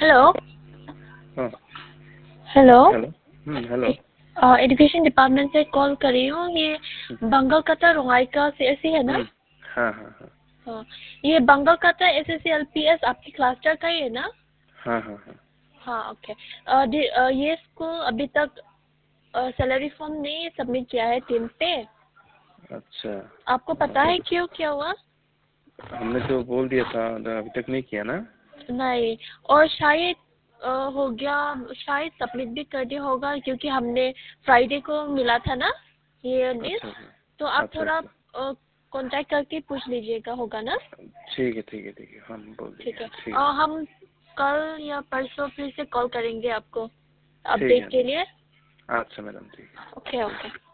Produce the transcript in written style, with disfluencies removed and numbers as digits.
Hello हाँ hello hello. Hello. Education department से call कर रही हूँ। ये बंगालकट्टा रोंगाइका CSC है ना? हाँ हाँ हाँ हाँ, ये बंगालकट्टा SSC LPS आपकी क्लस्टर का ही है ना? हाँ हाँ हाँ। हाँ ओके। ये स्कूल अभी तक सैलरी फॉर्म नहीं सबमिट किया है टीम पे। अच्छा। आपको पता है क्यों क्या हुआ? हमने तो बोल दिया था, अभी तक नहीं किया ना। नहीं, और शायद हो गया, शायद सबमिट भी कर दिया होगा क्योंकि हमने फ्राइडे को मिला था ना ये अच्छा लिस्ट। तो अच्छा आप अच्छा थोड़ा अच्छा। कांटेक्ट करके पूछ लीजिएगा, होगा ना? ठीक है ठीक है ठीक है, हम बोल ठीक देंगे। है। ठीक है हम कल या परसों फिर से कॉल करेंगे आपको ठीक है। अपडेट के लिए। अच्छा मैडम, ठीक है। Okay okay.